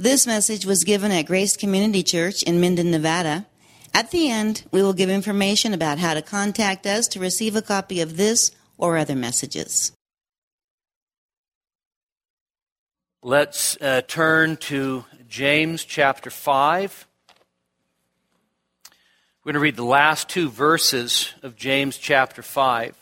This message was given at Grace Community Church in Minden, Nevada. At the end, we will give information about how to contact us to receive a copy of this or other messages. Let's turn to James chapter 5. We're going to read the last two verses of James chapter 5.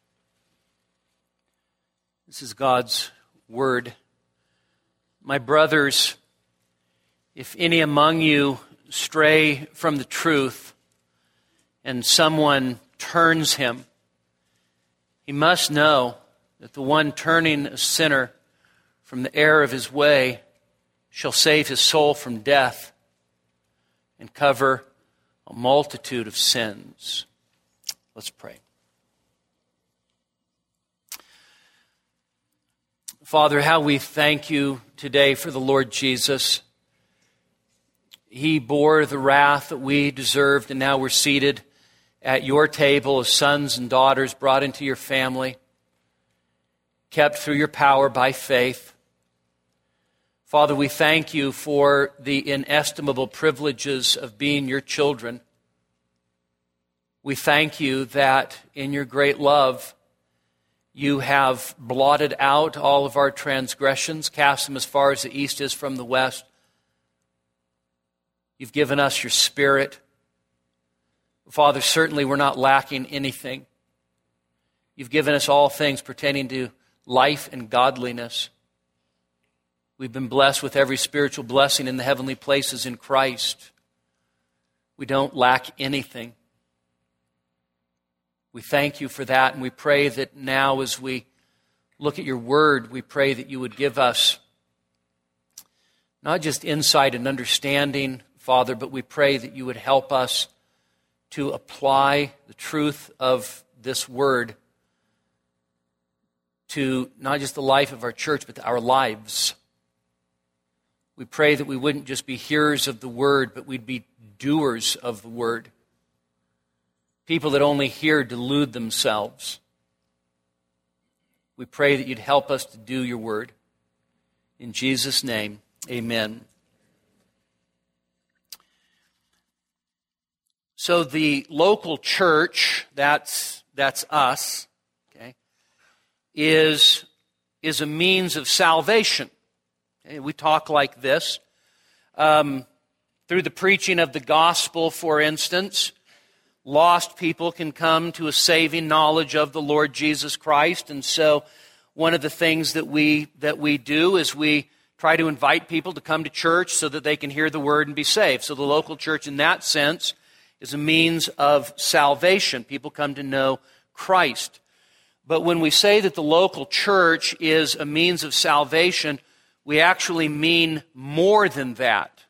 This is God's word. My brothers, if any among you stray from the truth and someone turns him, he must know that the one turning a sinner from the error of his way shall save his soul from death and cover a multitude of sins. Let's pray. Father, how we thank you today for the Lord Jesus. He bore the wrath that we deserved, and now we're seated at your table as sons and daughters brought into your family, kept through your power by faith. Father, we thank you for the inestimable privileges of being your children. We thank you that in your great love, you have blotted out all of our transgressions, cast them as far as the east is from the west. You've given us your Spirit. Father, certainly we're not lacking anything. You've given us all things pertaining to life and godliness. We've been blessed with every spiritual blessing in the heavenly places in Christ. We don't lack anything. We thank you for that, and we pray that now as we look at your word, we pray that you would give us not just insight and understanding, Father, but we pray that you would help us to apply the truth of this word to not just the life of our church, but to our lives. We pray that we wouldn't just be hearers of the word, but we'd be doers of the word. People that only hear delude themselves. We pray that you'd help us to do your word. In Jesus' name, amen. So the local church, that's us, okay, is a means of salvation. Okay, we talk like this. Through the preaching of the gospel, for instance, lost people can come to a saving knowledge of the Lord Jesus Christ. And so one of the things that we do is we try to invite people to come to church so that they can hear the word and be saved. So the local church in that sense is a means of salvation. People come to know Christ. But when we say that the local church is a means of salvation, we actually mean more than that.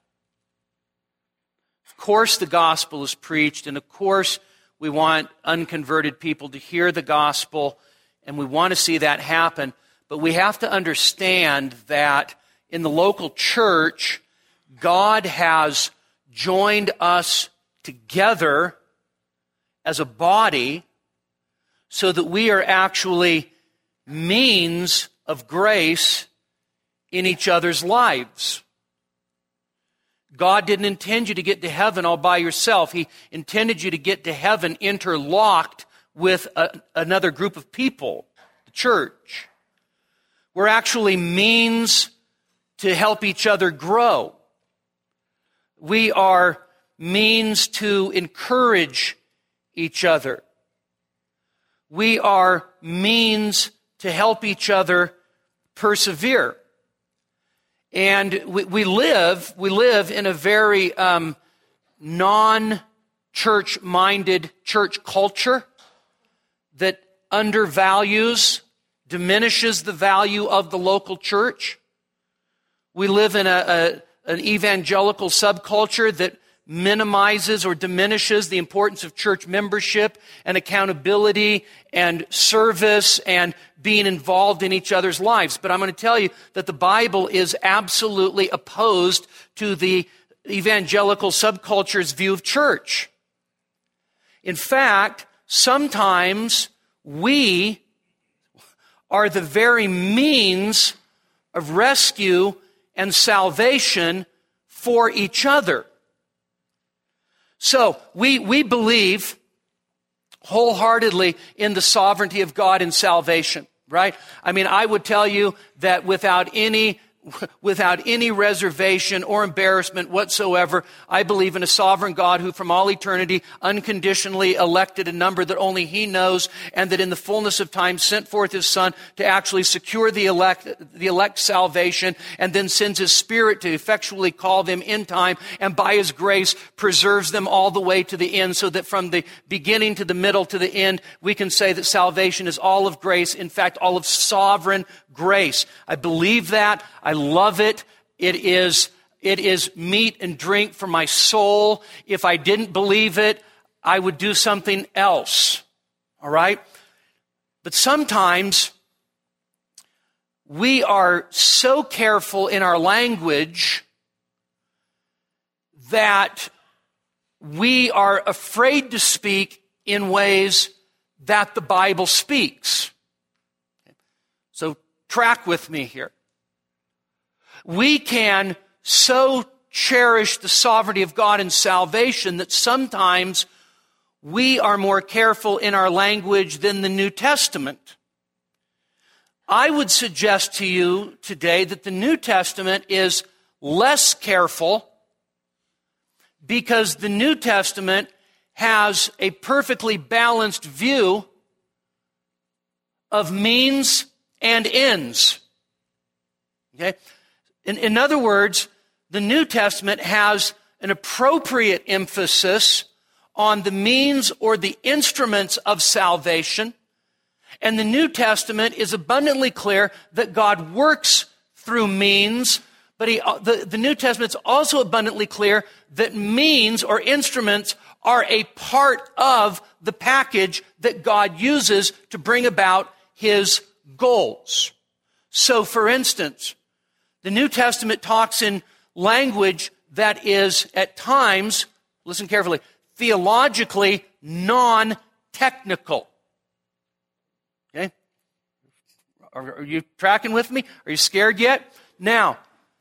Of course the gospel is preached, and of course we want unconverted people to hear the gospel, and we want to see that happen. But we have to understand that in the local church, God has joined us together as a body so that we are actually means of grace in each other's lives. God didn't intend you to get to heaven all by yourself. He intended you to get to heaven interlocked with another group of people, the church. We're actually means to help each other grow. We are means to encourage each other. We are means to help each other persevere. And we live in a very non-church-minded church culture that undervalues, diminishes the value of the local church. We live in an evangelical subculture that minimizes or diminishes the importance of church membership and accountability and service and being involved in each other's lives. But I'm going to tell you that the Bible is absolutely opposed to the evangelical subculture's view of church. In fact, sometimes we are the very means of rescue and salvation for each other. So we believe wholeheartedly in the sovereignty of God in salvation, right? I mean, I would tell you that without any reservation or embarrassment whatsoever, I believe in a sovereign God who from all eternity unconditionally elected a number that only He knows, and that in the fullness of time sent forth His Son to actually secure the elect's salvation, and then sends His Spirit to effectually call them in time, and by His grace preserves them all the way to the end, so that from the beginning to the middle to the end, we can say that salvation is all of grace, in fact, all of sovereign grace. I believe that. I love it. It is meat and drink for my soul. If I didn't believe it, I would do something else. All right? But sometimes we are so careful in our language that we are afraid to speak in ways that the Bible speaks. So track with me here. We can so cherish the sovereignty of God in salvation that sometimes we are more careful in our language than the New Testament. I would suggest to you today that the New Testament is less careful because the New Testament has a perfectly balanced view of means and ends. Okay? In other words, the New Testament has an appropriate emphasis on the means or the instruments of salvation. And the New Testament is abundantly clear that God works through means, but the New Testament is also abundantly clear that means or instruments are a part of the package that God uses to bring about His goals. So, for instance, the New Testament talks in language that is, at times, listen carefully, theologically non-technical. Okay? Are you tracking with me? Are you scared yet? Now,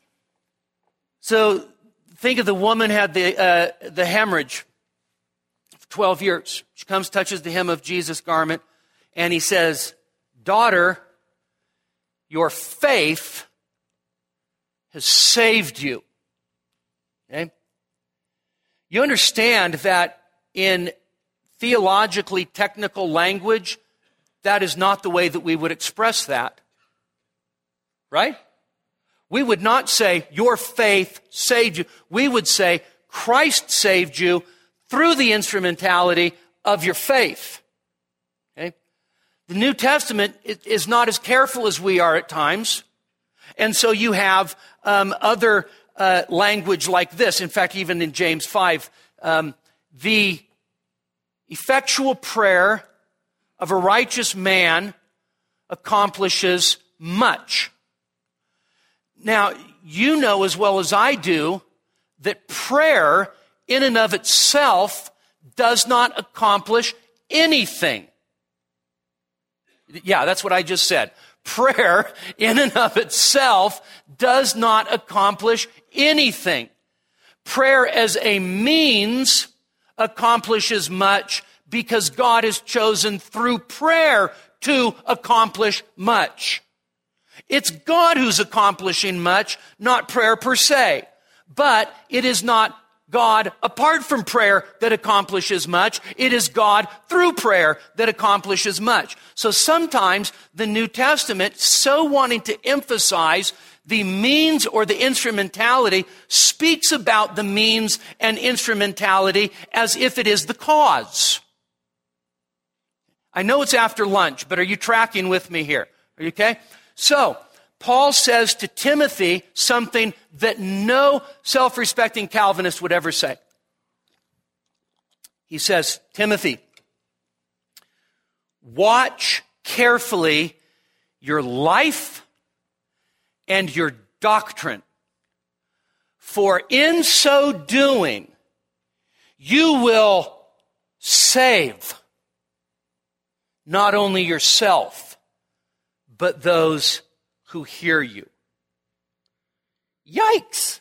so think of the woman had the hemorrhage for 12 years. She comes, touches the hem of Jesus' garment, and He says, "Daughter, your faith has saved you." Okay? You understand that in theologically technical language, that is not the way that we would express that. Right? We would not say, "Your faith saved you." We would say, "Christ saved you through the instrumentality of your faith." Okay? The New Testament is not as careful as we are at times. And so you have other language like this. In fact, even in James 5, the effectual prayer of a righteous man accomplishes much. Now, you know as well as I do that prayer in and of itself does not accomplish anything. Yeah, that's what I just said. Prayer in and of itself does not accomplish anything. Prayer as a means accomplishes much because God has chosen through prayer to accomplish much. It's God who's accomplishing much, not prayer per se. But it is not God apart from prayer that accomplishes much. It is God through prayer that accomplishes much. So sometimes the New Testament, so wanting to emphasize the means or the instrumentality, speaks about the means and instrumentality as if it is the cause. I know it's after lunch, but are you tracking with me here? Are you okay? So, Paul says to Timothy something that no self-respecting Calvinist would ever say. He says, "Timothy, watch carefully your life and your doctrine, for in so doing, you will save not only yourself, but those who hear you." Yikes.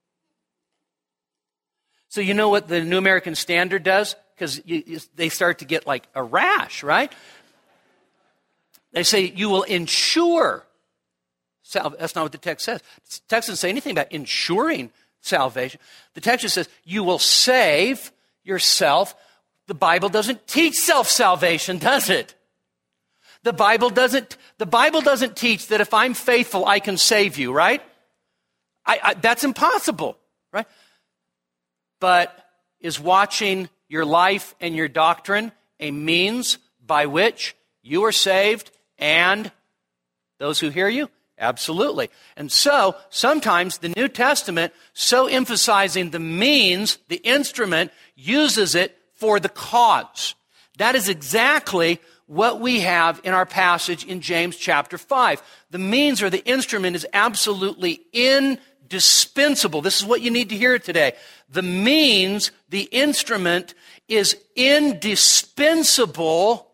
So you know what the New American Standard does? Because they start to get like a rash, right? They say you will ensure salvation. That's not what the text says. The text doesn't say anything about ensuring salvation. The text just says you will save yourself. The Bible doesn't teach self-salvation, does it? The Bible doesn't teach that if I'm faithful, I can save you, right? That's impossible, right? But is watching your life and your doctrine a means by which you are saved and those who hear you? Absolutely. And so, sometimes the New Testament, so emphasizing the means, the instrument, uses it for the cause. That is exactly what we have in our passage in James chapter 5. The means or the instrument is absolutely indispensable. This is what you need to hear today. The means, the instrument, is indispensable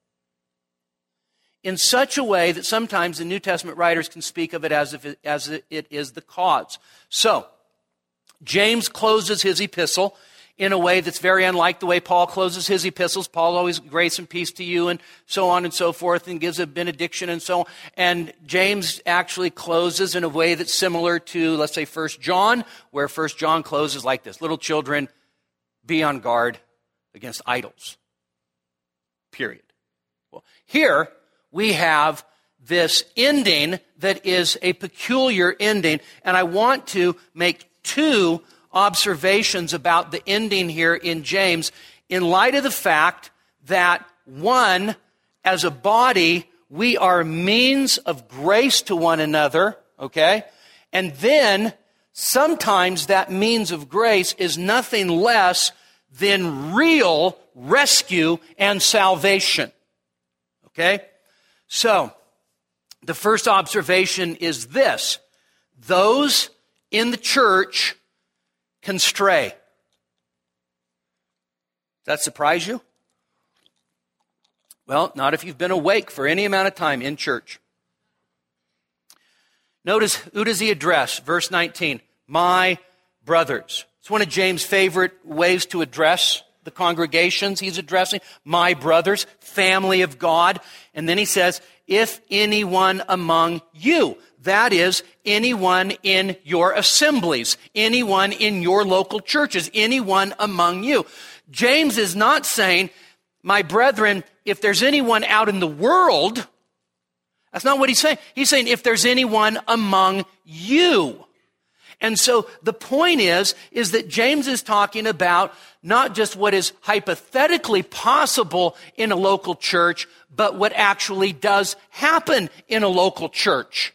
in such a way that sometimes the New Testament writers can speak of it as if it is the cause. So, James closes his epistle in a way that's very unlike the way Paul closes his epistles. Paul always grace and peace to you and so on and so forth and gives a benediction and so on. And James actually closes in a way that's similar to, let's say, 1 John, where 1 John closes like this. Little children, be on guard against idols. Period. Well, here we have this ending that is a peculiar ending, and I want to make two observations about the ending here in James in light of the fact that, one, as a body, we are means of grace to one another, okay? And then, sometimes that means of grace is nothing less than real rescue and salvation, okay? So, the first observation is this: those in the church can stray. Does that surprise you? Well, not if you've been awake for any amount of time in church. Notice, who does he address? Verse 19, my brothers. It's one of James' favorite ways to address the congregations he's addressing. My brothers, family of God. And then he says, if anyone among you, that is, anyone in your assemblies, anyone in your local churches, anyone among you. James is not saying, my brethren, if there's anyone out in the world. That's not what he's saying. He's saying, if there's anyone among you. And so the point is that James is talking about not just what is hypothetically possible in a local church, but what actually does happen in a local church.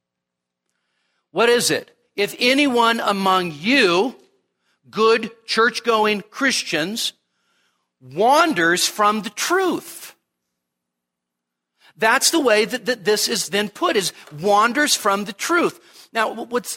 What is it? If anyone among you, good church-going Christians, wanders from the truth. That's the way that this is then put, is wanders from the truth. Now, what's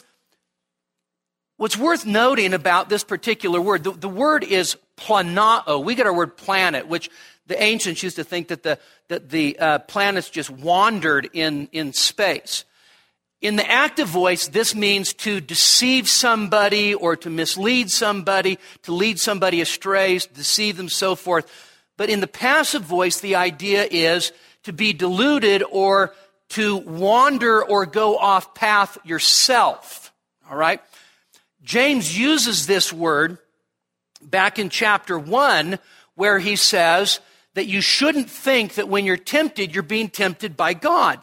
worth noting about this particular word, the word is planao. We get our word planet, which the ancients used to think that the planets just wandered in space. In the active voice, this means to deceive somebody or to mislead somebody, to lead somebody astray, to deceive them, so forth. But in the passive voice, the idea is to be deluded or to wander or go off path yourself. All right? James uses this word back in chapter 1, where he says that you shouldn't think that when you're tempted, you're being tempted by God.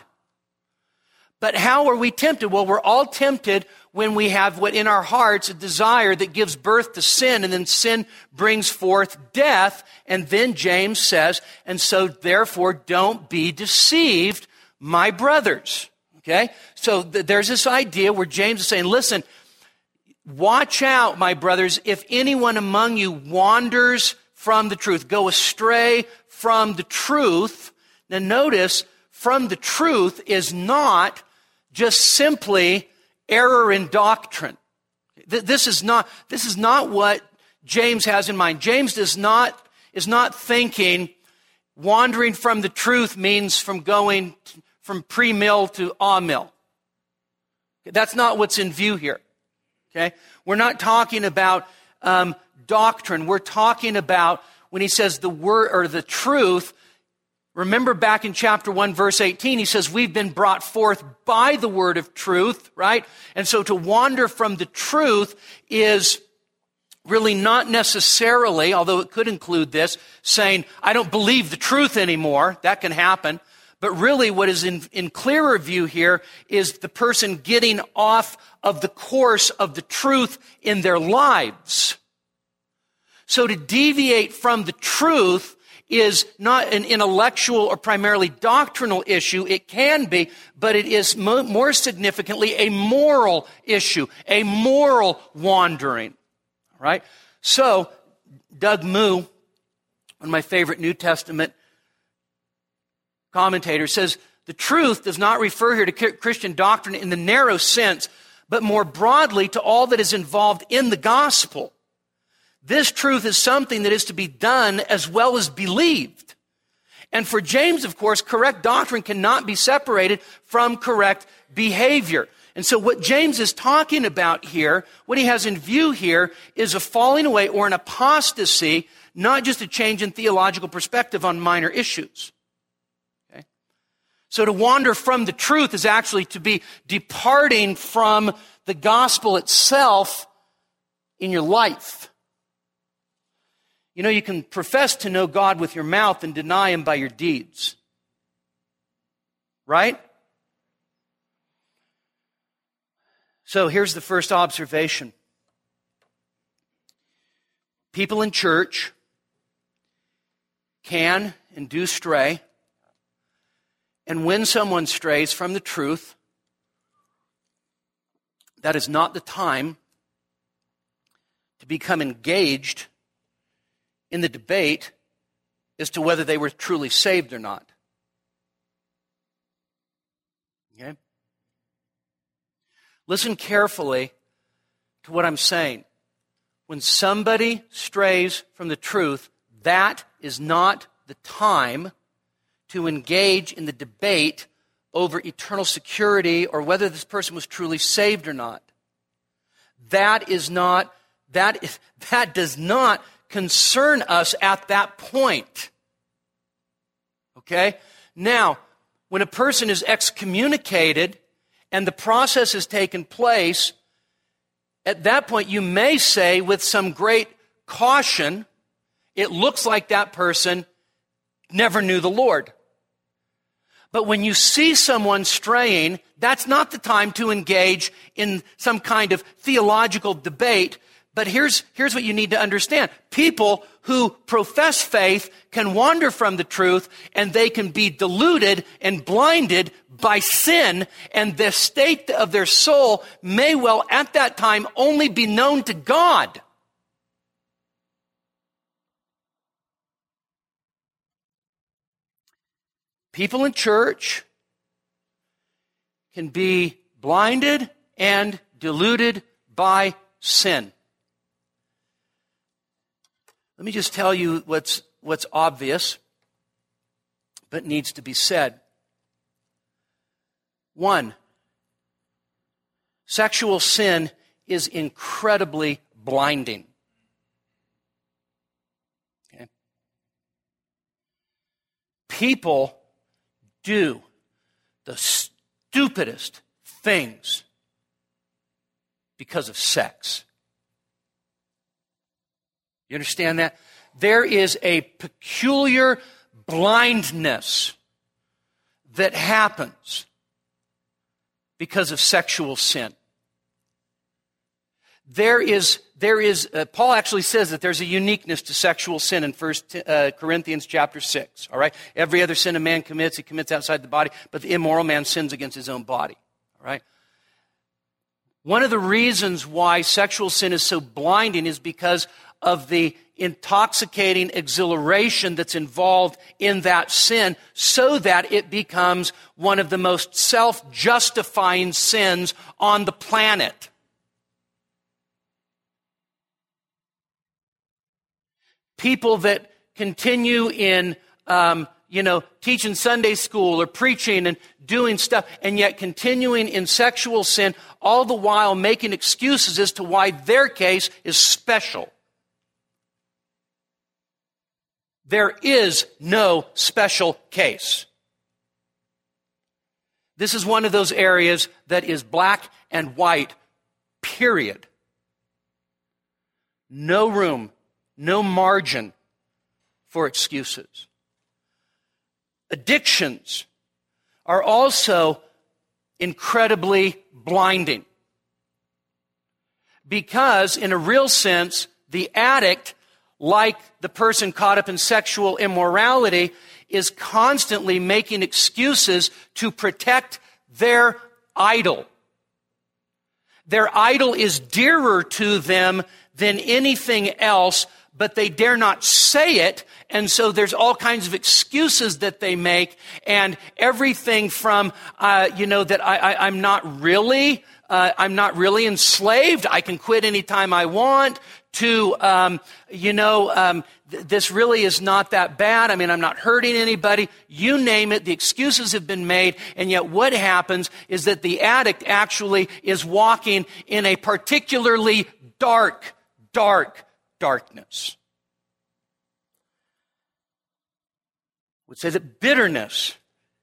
But how are we tempted? Well, we're all tempted when we have what in our hearts a desire that gives birth to sin, and then sin brings forth death. And then James says, and so therefore don't be deceived, my brothers. Okay? So there's this idea where James is saying, listen, watch out, my brothers, if anyone among you wanders from the truth, go astray from the truth. Now notice, from the truth is not just simply error in doctrine. This is not what James has in mind. James is not thinking wandering from the truth means from going from pre-mill to a-mill. That's not what's in view here. Okay? We're not talking about doctrine. We're talking about when he says the word or the truth. Remember back in chapter 1, verse 18, he says we've been brought forth by the word of truth, right? And so to wander from the truth is really not necessarily, although it could include this, saying, I don't believe the truth anymore. That can happen. But really what is in clearer view here is the person getting off of the course of the truth in their lives. So to deviate from the truth is not an intellectual or primarily doctrinal issue. It can be, but it is more significantly a moral issue, a moral wandering. All right? So, Doug Moo, one of my favorite New Testament commentators, says, the truth does not refer here to Christian doctrine in the narrow sense, but more broadly to all that is involved in the gospel. This truth is something that is to be done as well as believed. And for James, of course, correct doctrine cannot be separated from correct behavior. And so what James is talking about here, what he has in view here, is a falling away or an apostasy, not just a change in theological perspective on minor issues. Okay? So to wander from the truth is actually to be departing from the gospel itself in your life. You know, you can profess to know God with your mouth and deny Him by your deeds. Right? So here's the first observation. People in church can and do stray. And when someone strays from the truth, that is not the time to become engaged in the debate as to whether they were truly saved or not. Okay? Listen carefully to what I'm saying. When somebody strays from the truth, that is not the time to engage in the debate over eternal security or whether this person was truly saved or not. That does not concern us at that point. Okay? Now, when a person is excommunicated and the process has taken place, at that point you may say with some great caution, it looks like that person never knew the Lord. But when you see someone straying, that's not the time to engage in some kind of theological debate. But here's what you need to understand. People who profess faith can wander from the truth, and they can be deluded and blinded by sin, and the state of their soul may well at that time only be known to God. People in church can be blinded and deluded by sin. Let me just tell you what's obvious, but needs to be said. 1, sexual sin is incredibly blinding. Okay? People do the stupidest things because of sex. You understand that? There is a peculiar blindness that happens because of sexual sin. Paul actually says that there's a uniqueness to sexual sin in 1 Corinthians chapter 6. All right? Every other sin a man commits, he commits outside the body, but the immoral man sins against his own body. All right? One of the reasons why sexual sin is so blinding is because of the intoxicating exhilaration that's involved in that sin, so that it becomes one of the most self-justifying sins on the planet. People that continue in, teaching Sunday school or preaching and doing stuff, and yet continuing in sexual sin, all the while making excuses as to why their case is special. There is no special case. This is one of those areas that is black and white, period. No room, no margin for excuses. Addictions are also incredibly blinding. Because, in a real sense, the addict, like the person caught up in sexual immorality, is constantly making excuses to protect their idol. Their idol is dearer to them than anything else, but they dare not say it, and so there's all kinds of excuses that they make, and everything from, that I'm not really enslaved, I can quit anytime I want, to, this really is not that bad. I mean, I'm not hurting anybody. You name it, the excuses have been made, and yet what happens is that the addict actually is walking in a particularly darkness. I would say that bitterness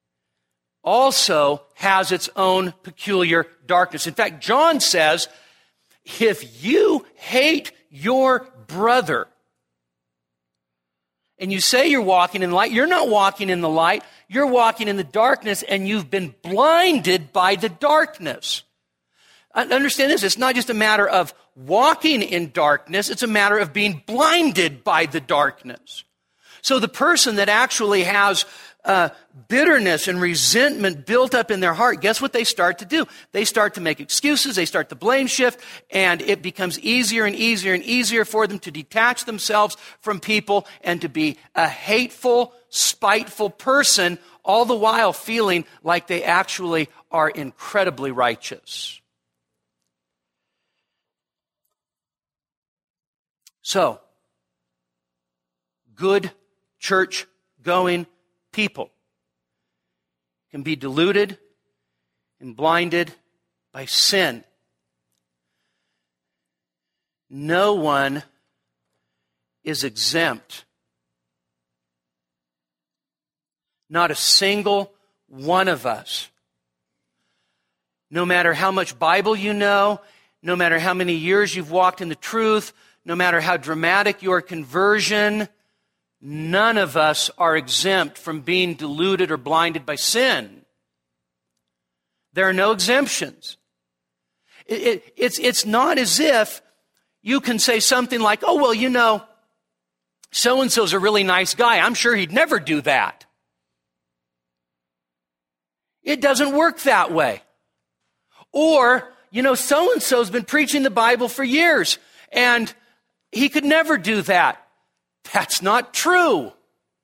also has its own peculiar darkness. In fact, John says, if you hate your brother and you say you're walking in light, you're not walking in the light, you're walking in the darkness, and you've been blinded by the darkness. Understand this, it's not just a matter of walking in darkness, it's a matter of being blinded by the darkness. So the person that actually has bitterness and resentment built up in their heart, guess what they start to do? They start to make excuses, they start to blame shift, and it becomes easier and easier and easier for them to detach themselves from people and to be a hateful, spiteful person, all the while feeling like they actually are incredibly righteous. So, good church-going people can be deluded and blinded by sin. No one is exempt. Not a single one of us. No matter how much Bible you know, no matter how many years you've walked in the truth, no matter how dramatic your conversion, none of us are exempt from being deluded or blinded by sin. There are no exemptions. It's not as if you can say something like, oh, well, so-and-so's a really nice guy. I'm sure he'd never do that. It doesn't work that way. Or, so-and-so's been preaching the Bible for years, and he could never do that. That's not true.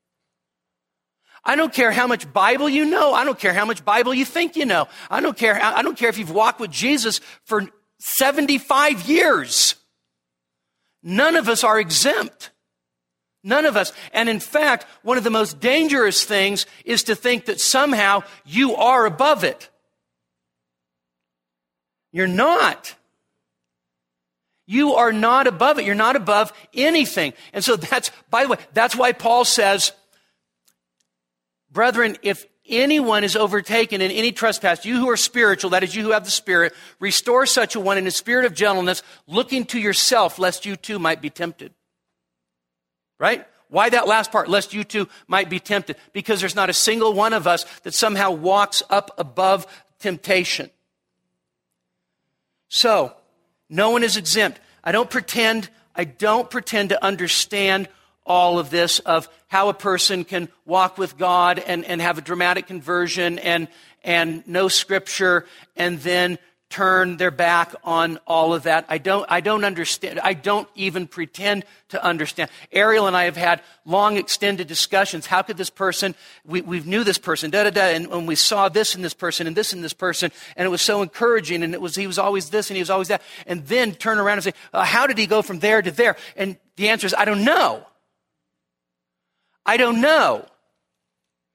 I don't care how much Bible you know. I don't care how much Bible you think you know. I don't care if you've walked with Jesus for 75 years. None of us are exempt. None of us. And in fact, one of the most dangerous things is to think that somehow you are above it. You're not. You are not above it. You're not above anything. And so by the way, that's why Paul says, brethren, if anyone is overtaken in any trespass, you who are spiritual, that is you who have the Spirit, restore such a one in a spirit of gentleness, looking to yourself, lest you too might be tempted. Right? Why that last part? Lest you too might be tempted. Because there's not a single one of us that somehow walks up above temptation. So, no one is exempt. I don't pretend to understand all of this of how a person can walk with God and have a dramatic conversion and know Scripture and then turn their back on all of that. I don't understand. I don't even pretend to understand. Ariel and I have had long, extended discussions. How could this person, we knew this person, and we saw this in this person and this in this person, and it was so encouraging, and he was always this and he was always that, and then turn around and say, how did he go from there to there? And the answer is, I don't know. I don't know.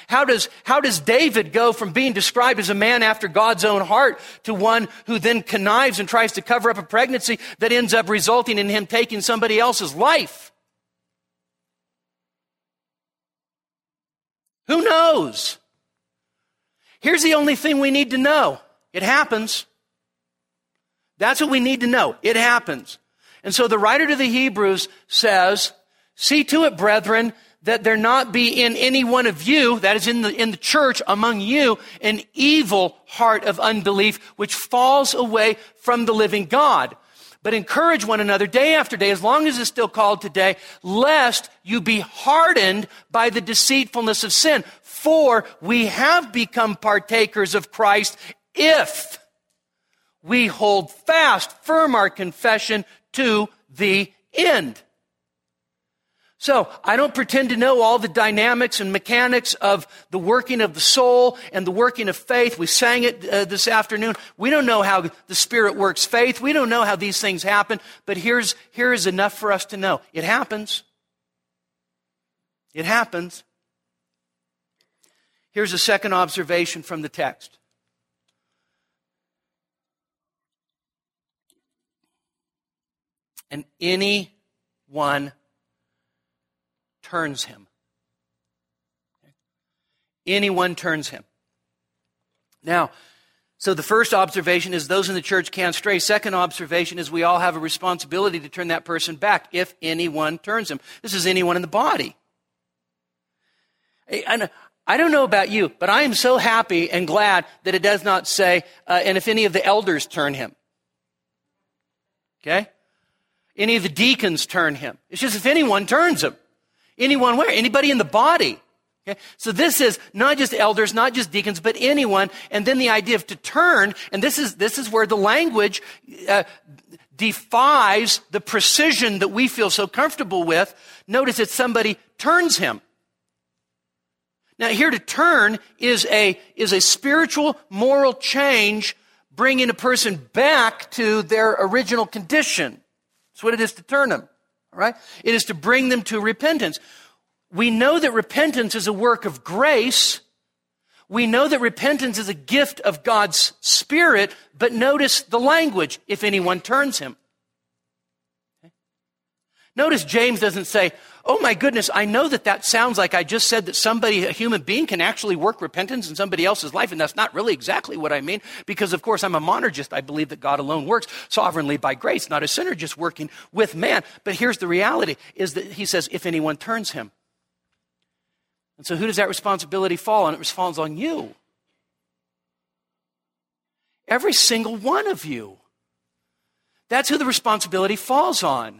How does David go from being described as a man after God's own heart to one who then connives and tries to cover up a pregnancy that ends up resulting in him taking somebody else's life? Who knows? Here's the only thing we need to know. It happens. That's what we need to know. It happens. And so the writer to the Hebrews says, see to it, brethren, that there not be in any one of you, that is in the church among you, an evil heart of unbelief which falls away from the living God. But encourage one another day after day, as long as it's still called today, lest you be hardened by the deceitfulness of sin. For we have become partakers of Christ if we hold fast, firm our confession to the end. So, I don't pretend to know all the dynamics and mechanics of the working of the soul and the working of faith. We sang it this afternoon. We don't know how the Spirit works faith. We don't know how these things happen. But here is enough for us to know. It happens. It happens. Here's a second observation from the text. And anyone turns him. Anyone turns him. Now, so the first observation is those in the church can't stray. Second observation is we all have a responsibility to turn that person back if anyone turns him. This is anyone in the body. And I don't know about you, but I am so happy and glad that it does not say, and if any of the elders turn him. Okay? Any of the deacons turn him. It's just if anyone turns him. Anyone where? Anybody in the body. Okay? So this is not just elders, not just deacons, but anyone. And then the idea of to turn, and this is where the language defies the precision that we feel so comfortable with. Notice that somebody turns him. Now here to turn is a spiritual, moral change, bringing a person back to their original condition. That's what it is to turn them. All right? It is to bring them to repentance. We know that repentance is a work of grace. We know that repentance is a gift of God's Spirit, but notice the language, if anyone turns him. Okay? Notice James doesn't say, oh my goodness, I know that sounds like I just said that somebody, a human being, can actually work repentance in somebody else's life, and that's not really exactly what I mean, because of course I'm a monergist. I believe that God alone works sovereignly by grace, not a synergist working with man. But here's the reality, is that he says, if anyone turns him. And so who does that responsibility fall on? It falls on you. Every single one of you. That's who the responsibility falls on.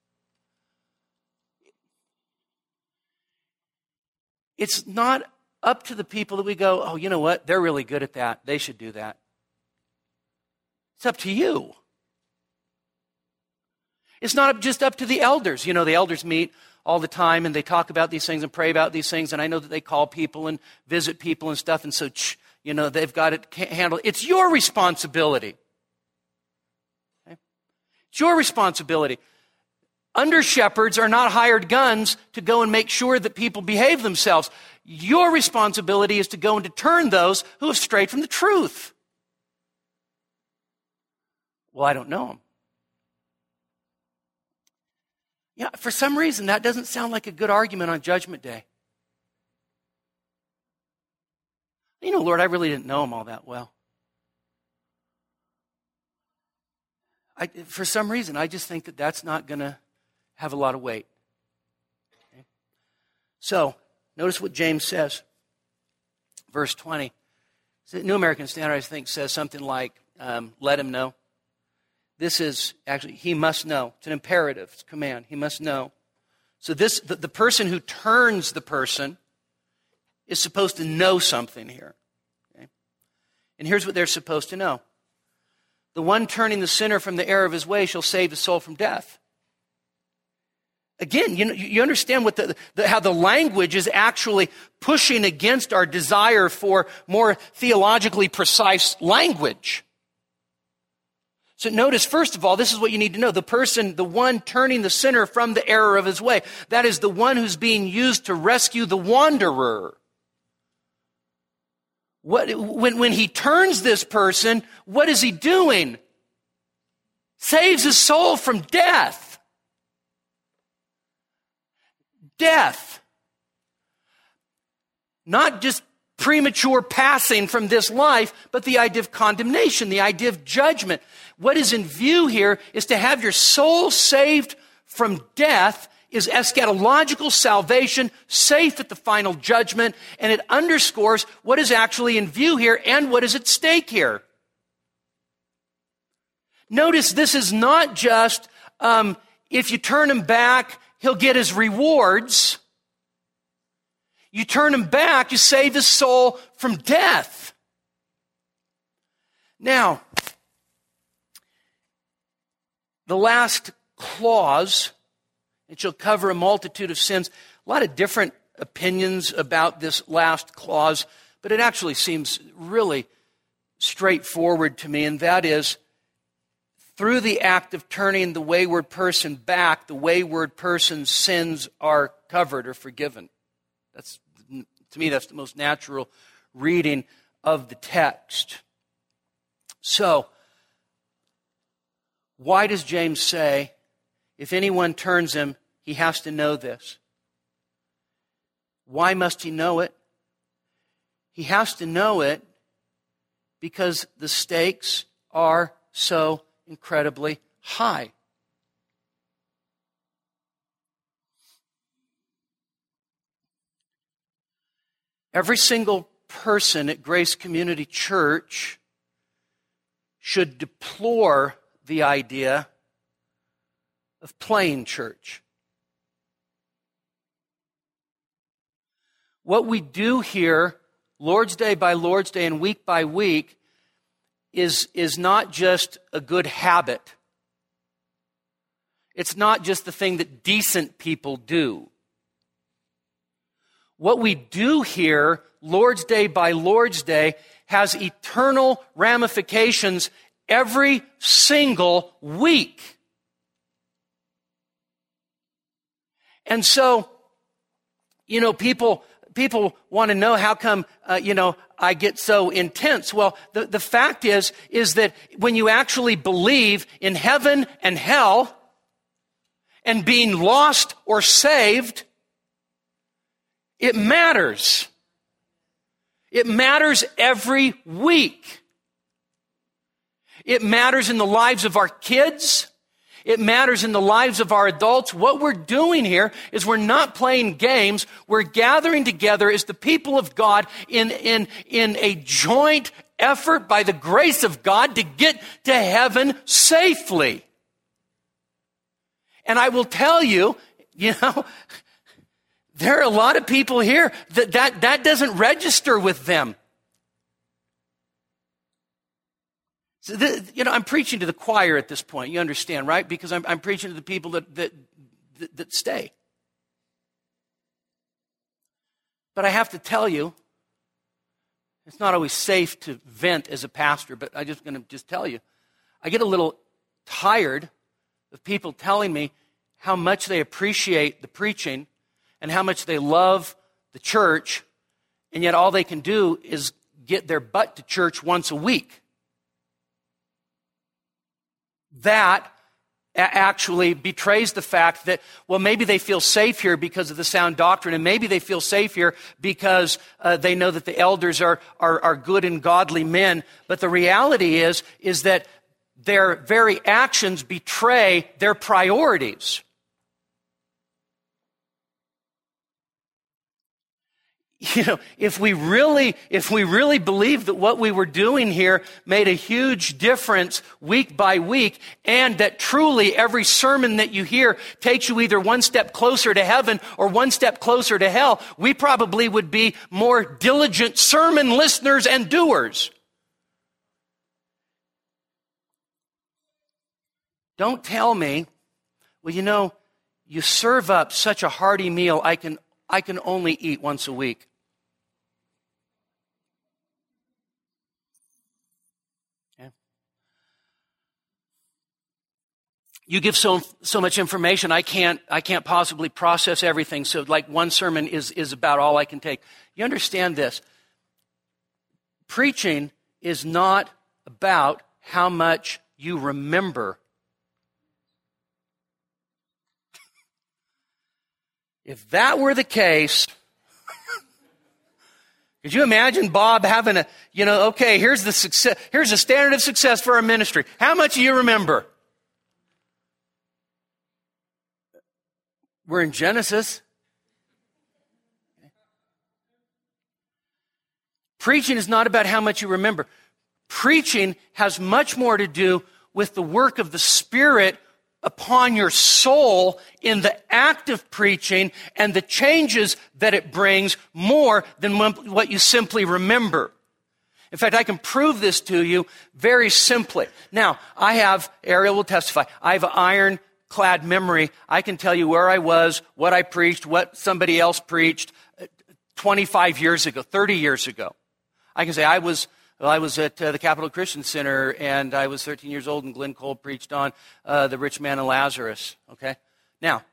It's not up to the people that we go, oh, you know what? They're really good at that. They should do that. It's up to you. It's not just up to the elders. You know, the elders meet all the time and they talk about these things and pray about these things. And I know that they call people and visit people and stuff. And so, you know, they've got it handled. It's your responsibility. Okay? It's your responsibility. Under shepherds are not hired guns to go and make sure that people behave themselves. Your responsibility is to go and to turn those who have strayed from the truth. Well, I don't know them. Yeah, for some reason, that doesn't sound like a good argument on Judgment Day. You know, Lord, I really didn't know them all that well. For some reason, I just think that that's not going to have a lot of weight. Okay? So, notice what James says. Verse 20. The New American Standard, I think, says something like, let him know. This is actually, he must know. It's an imperative. It's a command. He must know. So the person who turns the person is supposed to know something here. Okay? And here's what they're supposed to know. The one turning the sinner from the error of his way shall save his soul from death. Again, you understand what how the language is actually pushing against our desire for more theologically precise language. So notice, first of all, this is what you need to know. The one turning the sinner from the error of his way. That is the one who's being used to rescue the wanderer. When he turns this person, what is he doing? Saves his soul from death. Death. Not just premature passing from this life, but the idea of condemnation, the idea of judgment. What is in view here is to have your soul saved from death is eschatological salvation, safe at the final judgment, and it underscores what is actually in view here and what is at stake here. Notice this is not just, if you turn him back, he'll get his rewards. You turn him back, you save his soul from death. Now, the last clause, it shall cover a multitude of sins. A lot of different opinions about this last clause, but it actually seems really straightforward to me, and that is, through the act of turning the wayward person back, the wayward person's sins are covered or forgiven. To me, that's the most natural reading of the text. So, why does James say, if anyone turns him, he has to know this? Why must he know it? He has to know it because the stakes are so incredibly high. Every single person at Grace Community Church should deplore the idea of playing church. What we do here, Lord's Day by Lord's Day and week by week, is not just a good habit. It's not just the thing that decent people do. What we do here, Lord's Day by Lord's Day, has eternal ramifications every single week. And so, people want to know how come, I get so intense. Well, the fact is that when you actually believe in heaven and hell and being lost or saved, it matters. It matters every week. It matters in the lives of our kids. It matters in the lives of our adults. What we're doing here is we're not playing games. We're gathering together as the people of God in a joint effort by the grace of God to get to heaven safely. And I will tell you, there are a lot of people here that doesn't register with them. So I'm preaching to the choir at this point. You understand, right? Because I'm preaching to the people that stay. But I have to tell you, it's not always safe to vent as a pastor, but I'm just going to tell you, I get a little tired of people telling me how much they appreciate the preaching and how much they love the church, and yet all they can do is get their butt to church once a week. That actually betrays the fact that, well, maybe they feel safe here because of the sound doctrine, and maybe they feel safe here because they know that the elders are good and godly men. But the reality is that their very actions betray their priorities. If we really believed that what we were doing here made a huge difference week by week, and that truly every sermon that you hear takes you either one step closer to heaven or one step closer to hell, we probably would be more diligent sermon listeners and doers. Don't tell me, well, you serve up such a hearty meal, I can only eat once a week. You give so much information, I can't possibly process everything. So like one sermon is about all I can take. You understand this? Preaching is not about how much you remember. If that were the case, could you imagine Bob having okay, here's the standard of success for our ministry. How much do you remember? We're in Genesis. Preaching is not about how much you remember. Preaching has much more to do with the work of the Spirit upon your soul in the act of preaching and the changes that it brings more than what you simply remember. In fact, I can prove this to you very simply. Now, Ariel will testify, I have an ironclad memory. I can tell you where I was, what I preached, what somebody else preached 25 years ago, 30 years ago. I can say I was at the Capitol Christian Center, and I was 13 years old, and Glenn Cole preached on the rich man and Lazarus. Okay? Now,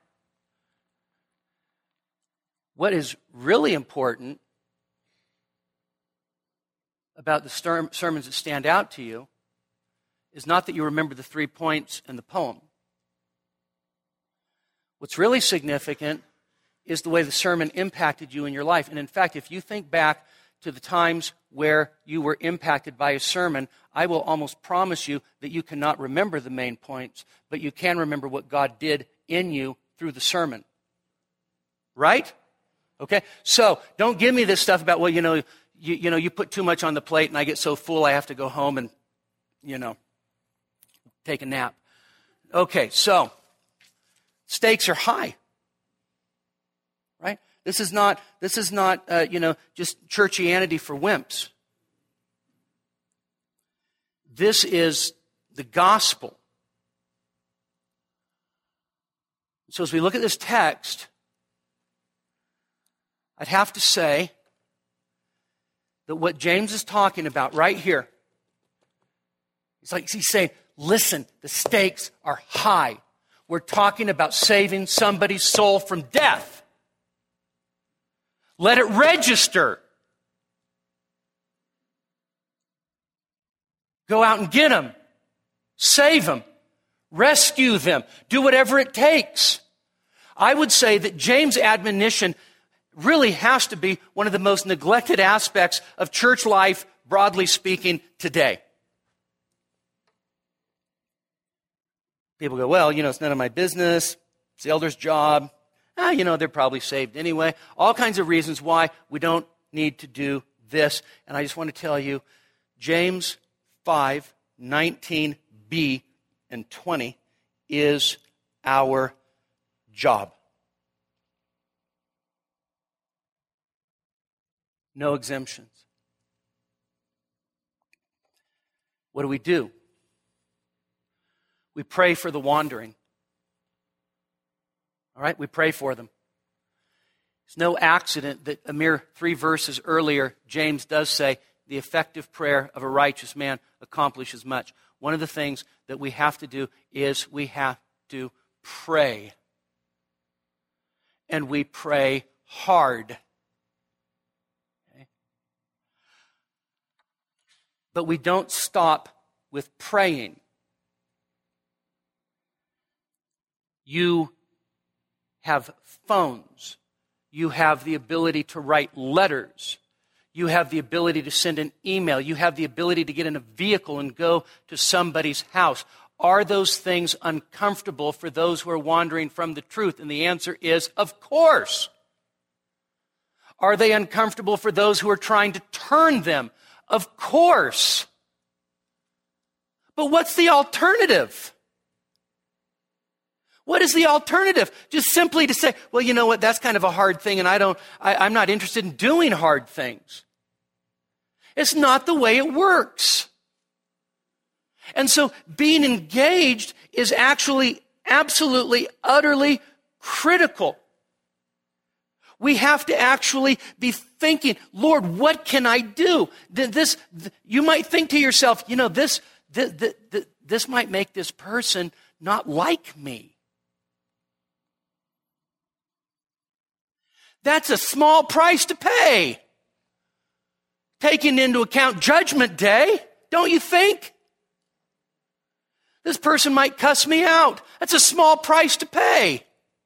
what is really important about the sermons that stand out to you is not that you remember the 3 points in the poem. What's really significant is the way the sermon impacted you in your life. And in fact, if you think back to the times where you were impacted by a sermon, I will almost promise you that you cannot remember the main points, but you can remember what God did in you through the sermon. Right? Okay? So, don't give me this stuff about, well, you put too much on the plate and I get so full I have to go home and, take a nap. Okay, so, stakes are high. Right? This is not just churchianity for wimps. This is the gospel. So as we look at this text, I'd have to say that what James is talking about right here, he's saying, listen, the stakes are high. We're talking about saving somebody's soul from death. Let it register. Go out and get them. Save them. Rescue them. Do whatever it takes. I would say that James' admonition really has to be one of the most neglected aspects of church life, broadly speaking, today. People go, well, it's none of my business. It's the elder's job. They're probably saved anyway. All kinds of reasons why we don't need to do this. And I just want to tell you, James 5:19b and 20 is our job. No exemptions. What do? We pray for the wandering. All right, we pray for them. It's no accident that a mere 3 verses earlier, James does say, the effective prayer of a righteous man accomplishes much. One of the things that we have to do is we have to pray. And we pray hard. Okay? But we don't stop with praying. You have phones. You have the ability to write letters. You have the ability to send an email. You have the ability to get in a vehicle and go to somebody's house. Are those things uncomfortable for those who are wandering from the truth? And the answer is, of course. Are they uncomfortable for those who are trying to turn them? Of course. But what's the alternative? What is the alternative? Just simply to say, well, you know what, that's kind of a hard thing and I'm not interested in doing hard things. It's not the way it works. And so being engaged is actually absolutely, utterly critical. We have to actually be thinking, Lord, what can I do? You might think to yourself, this might make this person not like me. That's a small price to pay taking into account Judgment Day, don't you think? This person might cuss me out. That's a small price to pay.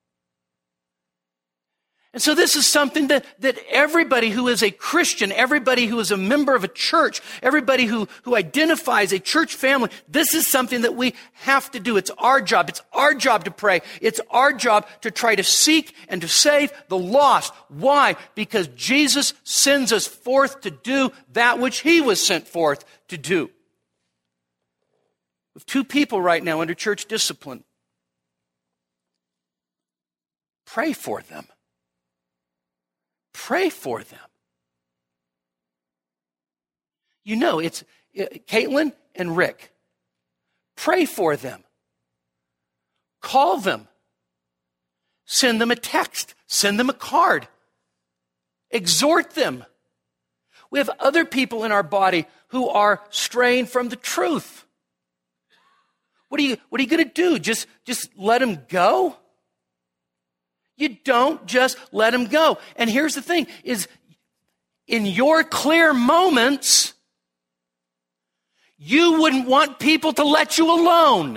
And so this is something that everybody who is a Christian, everybody who is a member of a church, everybody who identifies a church family, this is something that we have to do. It's our job. It's our job to pray. It's our job to try to seek and to save the lost. Why? Because Jesus sends us forth to do that which he was sent forth to do. We have 2 people right now under church discipline. Pray for them. Pray for them. You know, it's Caitlin and Rick. Pray for them. Call them. Send them a text. Send them a card. Exhort them. We have other people in our body who are straying from the truth. What are you going to do? Just let them go? You don't just let them go. And here's the thing, is in your clear moments, you wouldn't want people to let you alone.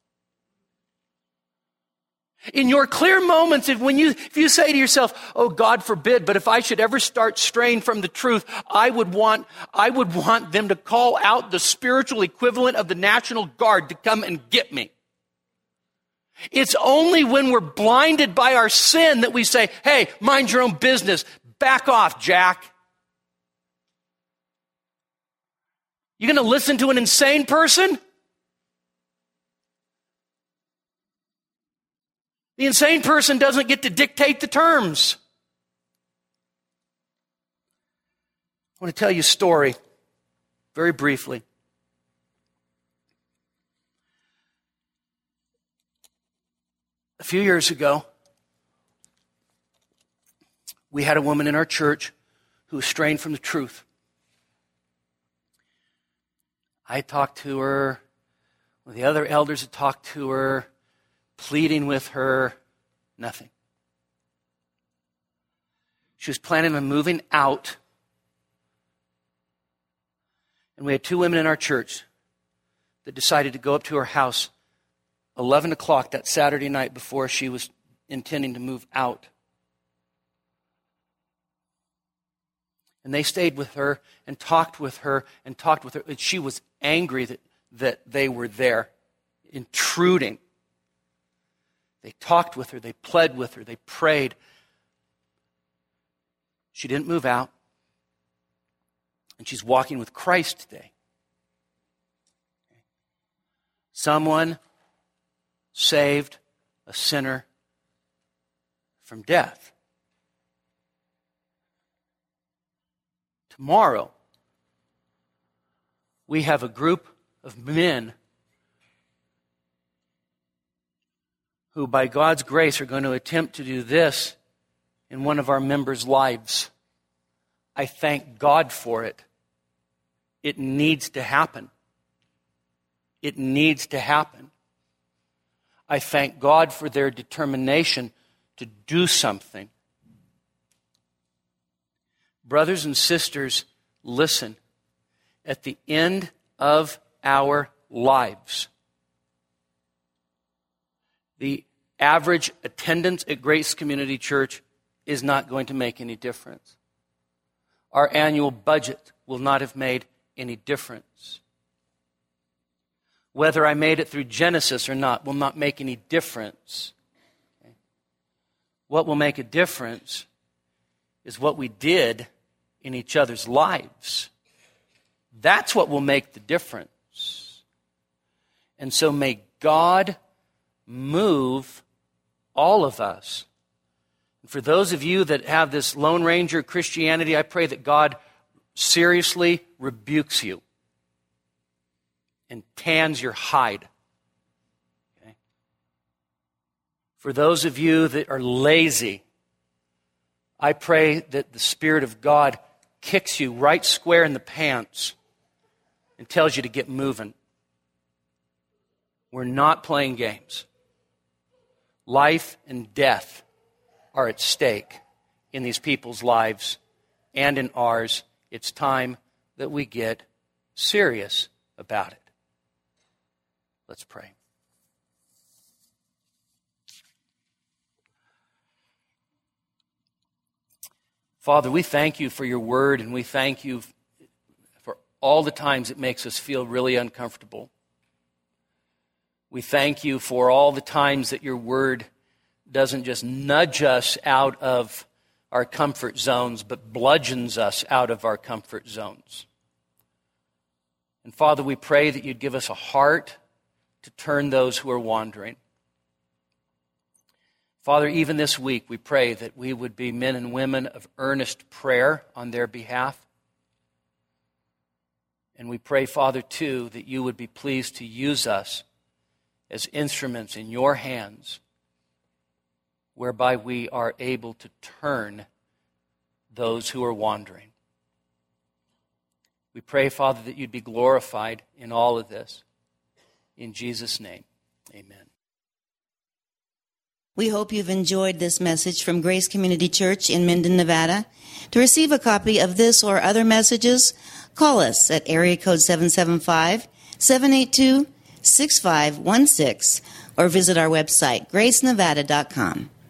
In your clear moments, if you say to yourself, oh, God forbid, but if I should ever start straying from the truth, I would want them to call out the spiritual equivalent of the National Guard to come and get me. It's only when we're blinded by our sin that we say, hey, mind your own business. Back off, Jack. You going to listen to an insane person? The insane person doesn't get to dictate the terms. I want to tell you a story very briefly. A few years ago, we had a woman in our church who was straying from the truth. I talked to her, one of the other elders had talked to her, pleading with her, nothing. She was planning on moving out. And we had 2 women in our church that decided to go up to her house 11 o'clock that Saturday night before she was intending to move out. And they stayed with her and talked with her and talked with her. And she was angry that they were there, intruding. They talked with her, they pled with her, they prayed. She didn't move out. And she's walking with Christ today. Someone saved a sinner from death. Tomorrow, we have a group of men who, by God's grace, are going to attempt to do this in one of our members' lives. I thank God for it. It needs to happen. It needs to happen. I thank God for their determination to do something. Brothers and sisters, listen. At the end of our lives, the average attendance at Grace Community Church is not going to make any difference. Our annual budget will not have made any difference. Whether I made it through Genesis or not will not make any difference. Okay? What will make a difference is what we did in each other's lives. That's what will make the difference. And so may God move all of us. And for those of you that have this Lone Ranger Christianity, I pray that God seriously rebukes you and tans your hide. Okay? For those of you that are lazy, I pray that the Spirit of God kicks you right square in the pants and tells you to get moving. We're not playing games. Life and death are at stake in these people's lives and in ours it's time that we get serious about it. Let's pray. Father, we thank you for your word, and we thank you for all the times it makes us feel really uncomfortable. We thank you for all the times that your word doesn't just nudge us out of our comfort zones, but bludgeons us out of our comfort zones. And Father, we pray that you'd give us a heart to turn those who are wandering. Father, even this week, we pray that we would be men and women of earnest prayer on their behalf. And we pray, Father, too, that you would be pleased to use us as instruments in your hands, whereby we are able to turn those who are wandering. We pray, Father, that you'd be glorified in all of this. In Jesus' name, amen. We hope you've enjoyed this message from Grace Community Church in Minden, Nevada. To receive a copy of this or other messages, call us at area code 775-782-6516 or visit our website, gracenevada.com.